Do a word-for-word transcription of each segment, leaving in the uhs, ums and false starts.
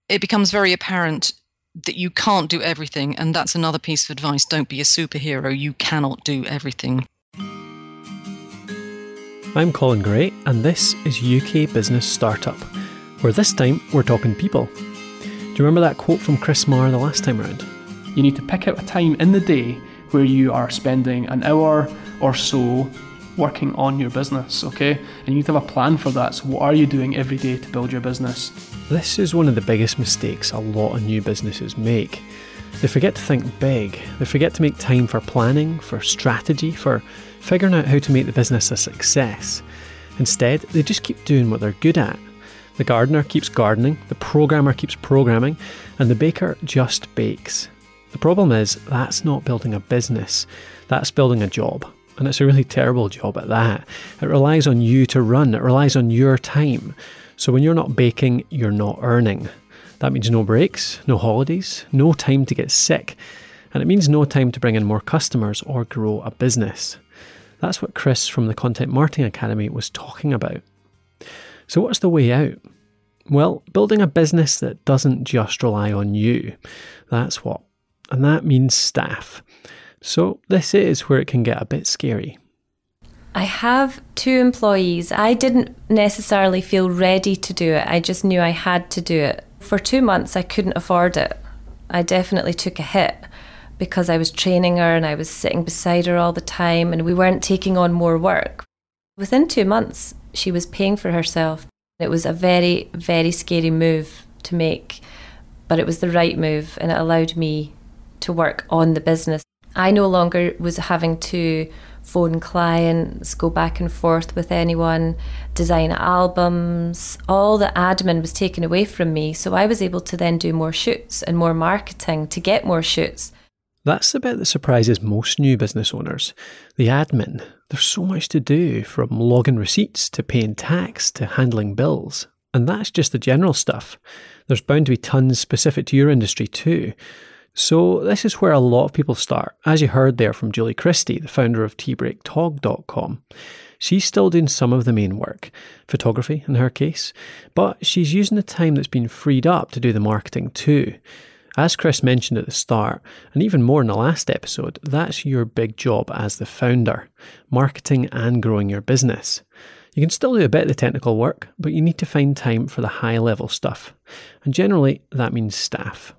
it becomes very apparent that you can't do everything. And that's another piece of advice. Don't be a superhero. You cannot do everything. I'm Colin Gray, and this is U K Business Startup, where this time we're talking people. Do you remember that quote from Chris Marr the last time around? You need to pick out a time in the day where you are spending an hour or so working on your business, okay? And you need to have a plan for that. So what are you doing every day to build your business? This is one of the biggest mistakes a lot of new businesses make. They forget to think big. They forget to make time for planning, for strategy, for figuring out how to make the business a success. Instead, they just keep doing what they're good at. The gardener keeps gardening, the programmer keeps programming, and the baker just bakes. The problem is, that's not building a business. That's building a job. And it's a really terrible job at that. It relies on you to run. It relies on your time. So when you're not baking, you're not earning. That means no breaks, no holidays, no time to get sick. And it means no time to bring in more customers or grow a business. That's what Chris from the Content Marketing Academy was talking about. So what's the way out? Well, building a business that doesn't just rely on you. That's what. And that means staff. So this is where it can get a bit scary. I have two employees. I didn't necessarily feel ready to do it. I just knew I had to do it. For two months, I couldn't afford it. I definitely took a hit because I was training her and I was sitting beside her all the time and we weren't taking on more work. Within two months, she was paying for herself. It was a very, very scary move to make, but it was the right move and it allowed me to work on the business. I no longer was having to phone clients, go back and forth with anyone, design albums. All the admin was taken away from me, so I was able to then do more shoots and more marketing to get more shoots. That's the bit that surprises most new business owners. The admin. There's so much to do, from logging receipts to paying tax to handling bills. And that's just the general stuff. There's bound to be tons specific to your industry too. So this is where a lot of people start, as you heard there from Julie Christie, the founder of tea break tog dot com. She's still doing some of the main work, photography in her case, but she's using the time that's been freed up to do the marketing too. As Chris mentioned at the start, and even more in the last episode, that's your big job as the founder, marketing and growing your business. You can still do a bit of the technical work, but you need to find time for the high level stuff. And generally, that means staff.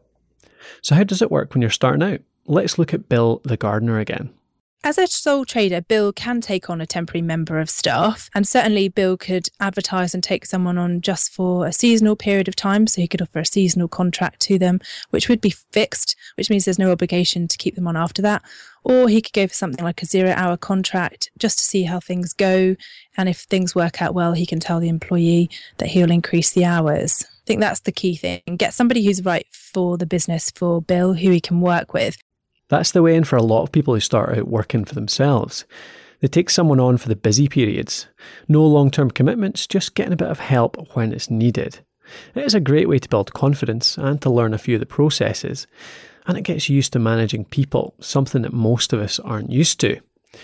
So how does it work when you're starting out? Let's look at Bill the gardener again. As a sole trader, Bill can take on a temporary member of staff, and certainly Bill could advertise and take someone on just for a seasonal period of time, so he could offer a seasonal contract to them, which would be fixed, which means there's no obligation to keep them on after that. Or he could go for something like a zero-hour contract just to see how things go, and if things work out well, he can tell the employee that he'll increase the hours. I think that's the key thing. Get somebody who's right for the business for Bill, who he can work with. That's the way in for a lot of people who start out working for themselves. They take someone on for the busy periods. No long-term commitments, just getting a bit of help when it's needed. It is a great way to build confidence and to learn a few of the processes. And it gets you used to managing people, something that most of us aren't used to.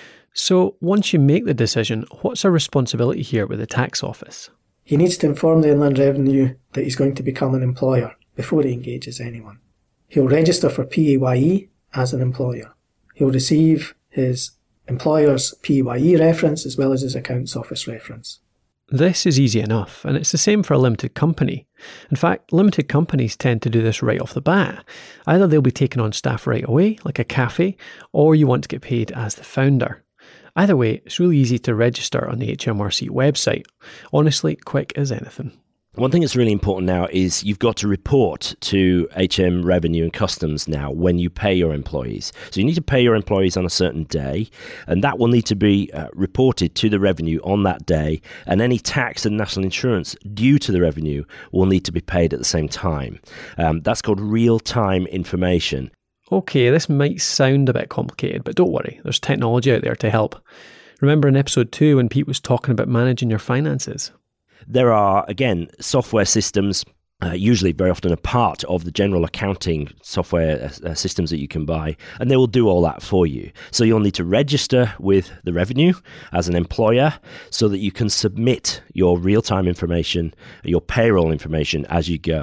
So once you make the decision, what's our responsibility here with the tax office? He needs to inform the Inland Revenue that he's going to become an employer before he engages anyone. He'll register for P A Y E as an employer. He'll receive his employer's P A Y E reference as well as his accounts office reference. This is easy enough, and it's the same for a limited company. In fact, limited companies tend to do this right off the bat. Either they'll be taking on staff right away, like a cafe, or you want to get paid as the founder. Either way, it's really easy to register on the H M R C website. Honestly, quick as anything. One thing that's really important now is you've got to report to H M Revenue and Customs now when you pay your employees. So you need to pay your employees on a certain day, and that will need to be uh, reported to the revenue on that day, and any tax and national insurance due to the revenue will need to be paid at the same time. Um, that's called real-time information. Okay, this might sound a bit complicated, but don't worry, there's technology out there to help. Remember in episode two when Pete was talking about managing your finances? There are, again, software systems, uh, usually very often a part of the general accounting software uh, systems that you can buy, and they will do all that for you. So you'll need to register with the revenue as an employer so that you can submit your real-time information, your payroll information as you go.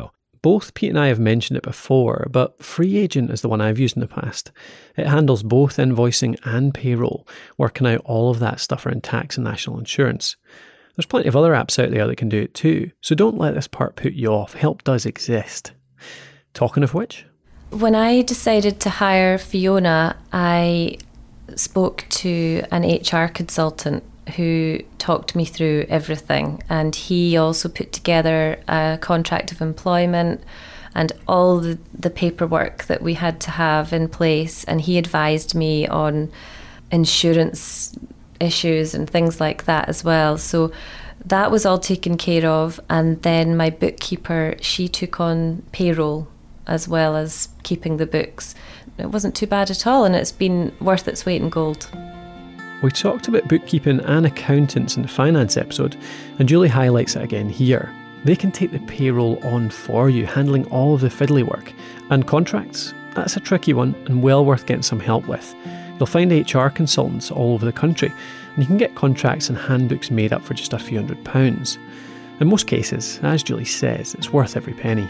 Both Pete and I have mentioned it before, but FreeAgent is the one I've used in the past. It handles both invoicing and payroll, working out all of that stuff around tax and national insurance. There's plenty of other apps out there that can do it too, so don't let this part put you off. Help does exist. Talking of which? When I decided to hire Fiona, I spoke to an H R consultant who talked me through everything, and he also put together a contract of employment and all the, the paperwork that we had to have in place, and he advised me on insurance issues and things like that as well. So that was all taken care of, and then my bookkeeper, she took on payroll as well as keeping the books. It wasn't too bad at all, and it's been worth its weight in gold. We talked about bookkeeping and accountants in the finance episode, and Julie highlights it again here. They can take the payroll on for you, handling all of the fiddly work. And contracts? That's a tricky one and well worth getting some help with. You'll find H R consultants all over the country, and you can get contracts and handbooks made up for just a few hundred pounds. In most cases, as Julie says, it's worth every penny.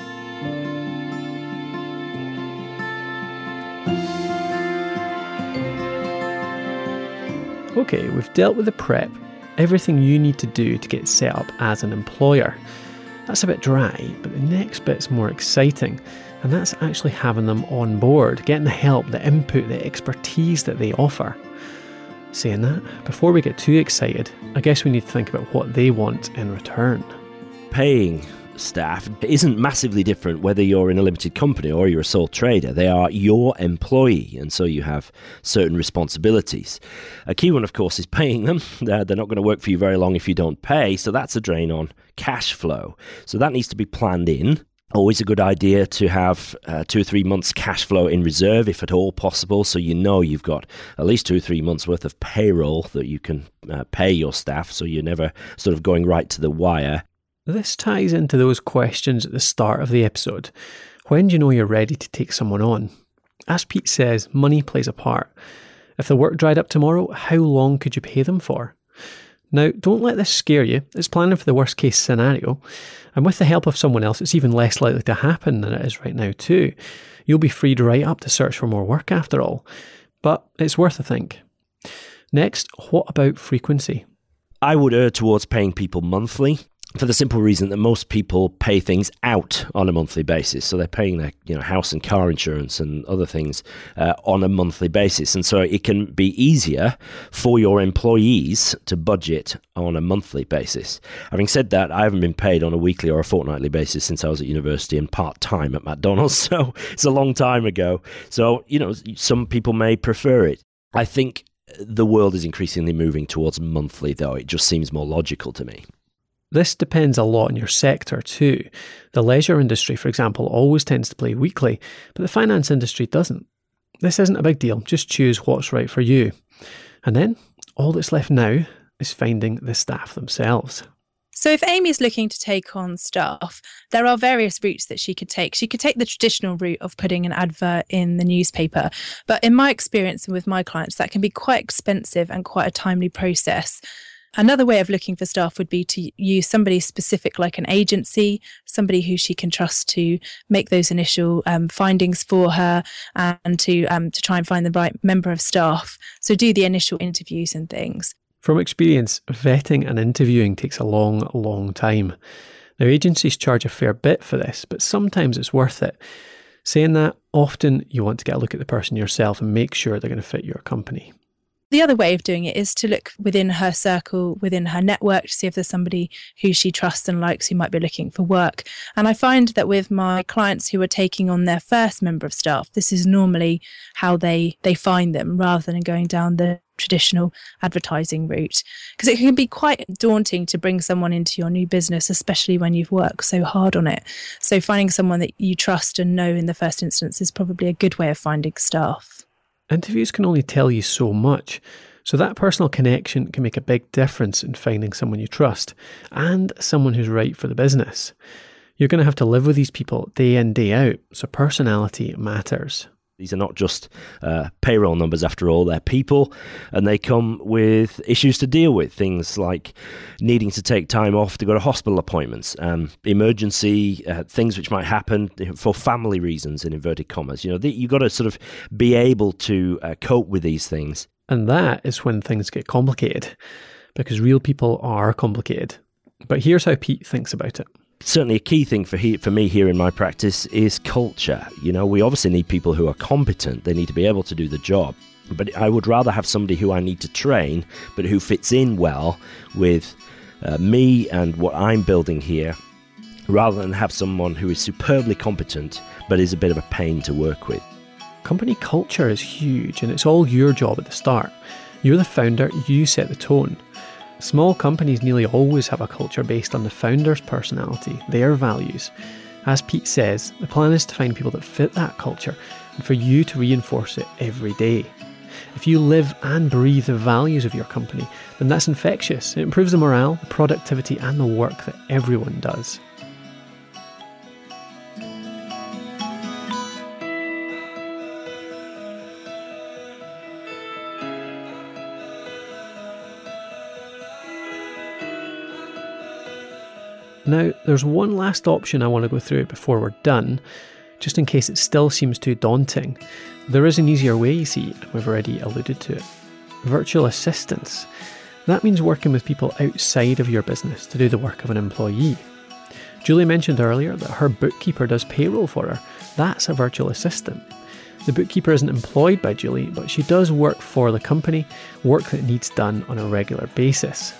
Okay, we've dealt with the prep, everything you need to do to get set up as an employer. That's a bit dry, but the next bit's more exciting, and that's actually having them on board, getting the help, the input, the expertise that they offer. Saying that, before we get too excited, I guess we need to think about what they want in return. Paying staff isn't massively different whether you're in a limited company or you're a sole trader. They are your employee, and so you have certain responsibilities. A key one, of course, is paying them. They're, they're not going to work for you very long if you don't pay, so that's a drain on cash flow. So that needs to be planned in. Always a good idea to have uh, two or three months cash flow in reserve, if at all possible, so you know you've got at least two or three months worth of payroll that you can uh, pay your staff, so you're never sort of going right to the wire. This ties into those questions at the start of the episode. When do you know you're ready to take someone on? As Pete says, money plays a part. If the work dried up tomorrow, how long could you pay them for? Now, don't let this scare you. It's planning for the worst case scenario. And with the help of someone else, it's even less likely to happen than it is right now too. You'll be freed right up to search for more work after all. But it's worth a think. Next, what about frequency? I would err towards paying people monthly, for the simple reason that most people pay things out on a monthly basis. So they're paying their you know, house and car insurance and other things uh, on a monthly basis. And so it can be easier for your employees to budget on a monthly basis. Having said that, I haven't been paid on a weekly or a fortnightly basis since I was at university and part-time at McDonald's. So it's a long time ago. So, you know, some people may prefer it. I think the world is increasingly moving towards monthly, though. It just seems more logical to me. This depends a lot on your sector too. The leisure industry, for example, always tends to play weekly, but the finance industry doesn't. This isn't a big deal, just choose what's right for you. And then, all that's left now is finding the staff themselves. So if Amy is looking to take on staff, there are various routes that she could take. She could take the traditional route of putting an advert in the newspaper. But in my experience and with my clients, that can be quite expensive and quite a timely process. Another way of looking for staff would be to use somebody specific like an agency, somebody who she can trust to make those initial um, findings for her and to um, to try and find the right member of staff. So do the initial interviews and things. From experience, vetting and interviewing takes a long, long time. Now, agencies charge a fair bit for this, but sometimes it's worth it. Saying that, often you want to get a look at the person yourself and make sure they're going to fit your company. The other way of doing it is to look within her circle, within her network, to see if there's somebody who she trusts and likes who might be looking for work. And I find that with my clients who are taking on their first member of staff, this is normally how they, they find them rather than going down the traditional advertising route. Because it can be quite daunting to bring someone into your new business, especially when you've worked so hard on it. So finding someone that you trust and know in the first instance is probably a good way of finding staff. Interviews can only tell you so much, so that personal connection can make a big difference in finding someone you trust and someone who's right for the business. You're going to have to live with these people day in, day out, so personality matters. These are not just uh, payroll numbers after all, they're people, and they come with issues to deal with, things like needing to take time off to go to hospital appointments, um, emergency, uh, things which might happen for family reasons, in inverted commas. You know, the, you've got to sort of be able to uh, cope with these things. And that is when things get complicated, because real people are complicated. But here's how Pete thinks about it. Certainly a key thing for he, for me here in my practice is culture. You know, we obviously need people who are competent. They need to be able to do the job. But I would rather have somebody who I need to train, but who fits in well with uh, me and what I'm building here, rather than have someone who is superbly competent, but is a bit of a pain to work with. Company culture is huge, and it's all your job at the start. You're the founder, you set the tone. Small companies nearly always have a culture based on the founder's personality, their values. As Pete says, the plan is to find people that fit that culture and for you to reinforce it every day. If you live and breathe the values of your company, then that's infectious. It improves the morale, the productivity and the work that everyone does. Now, there's one last option I want to go through before we're done, just in case it still seems too daunting. There is an easier way, you see, and we've already alluded to it. Virtual assistants. That means working with people outside of your business to do the work of an employee. Julie mentioned earlier that her bookkeeper does payroll for her. That's a virtual assistant. The bookkeeper isn't employed by Julie, but she does work for the company, work that needs done on a regular basis.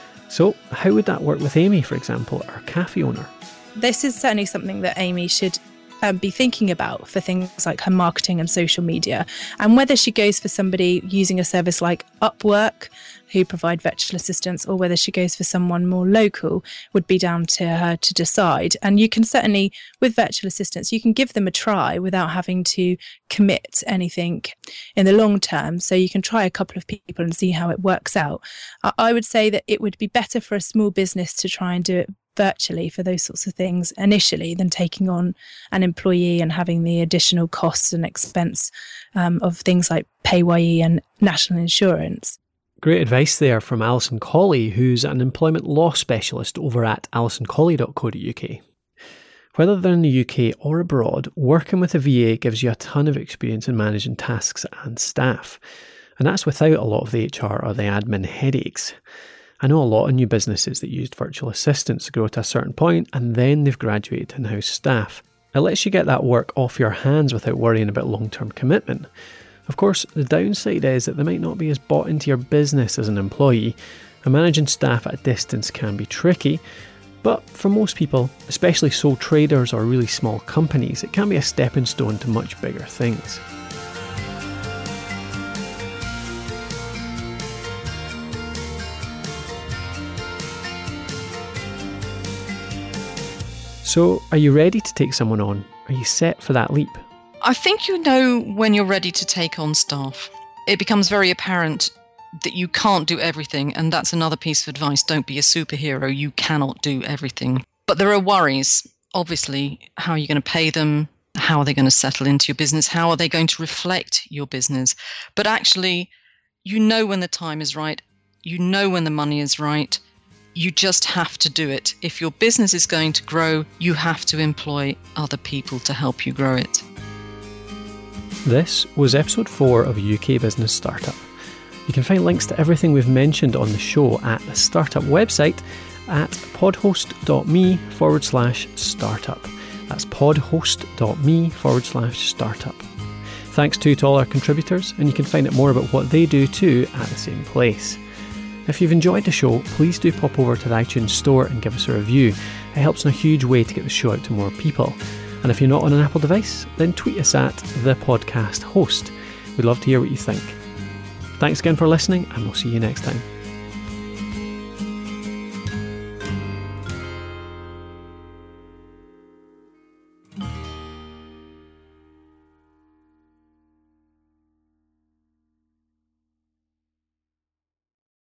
So how would that work with Amy, for example, our cafe owner? This is certainly something that Amy should um, be thinking about for things like her marketing and social media, and whether she goes for somebody using a service like Upwork, who provide virtual assistants, or whether she goes for someone more local would be down to her to decide. And you can certainly, with virtual assistants, you can give them a try without having to commit anything in the long term. So you can try a couple of people and see how it works out. I would say that it would be better for a small business to try and do it virtually for those sorts of things initially than taking on an employee and having the additional costs and expense um, of things like P A Y E and national insurance. Great advice there from Alison Colley, who's an employment law specialist over at alison colley dot co dot U K. Whether they're in the U K or abroad, working with a V A gives you a ton of experience in managing tasks and staff. And that's without a lot of the H R or the admin headaches. I know a lot of new businesses that used virtual assistants to grow to a certain point and then they've graduated to in-house staff. It lets you get that work off your hands without worrying about long-term commitment. Of course, the downside is that they might not be as bought into your business as an employee, and managing staff at a distance can be tricky, but for most people, especially sole traders or really small companies, it can be a stepping stone to much bigger things. So, are you ready to take someone on? Are you set for that leap? I think you know when you're ready to take on staff. It becomes very apparent that you can't do everything, and that's another piece of advice. Don't be a superhero. You cannot do everything. But there are worries. Obviously, how are you going to pay them? How are they going to settle into your business? How are they going to reflect your business? But actually, you know when the time is right. You know when the money is right. You just have to do it. If your business is going to grow, you have to employ other people to help you grow it. This was episode four of U K Business Startup. You can find links to everything we've mentioned on the show at the startup website at podhost.me forward slash startup. That's podhost.me forward slash startup. Thanks too to all our contributors, and you can find out more about what they do too at the same place. If you've enjoyed the show, please do pop over to the iTunes store and give us a review. It helps in a huge way to get the show out to more people. And if you're not on an Apple device, then tweet us at the podcast host. We'd love to hear what you think. Thanks again for listening, and we'll see you next time.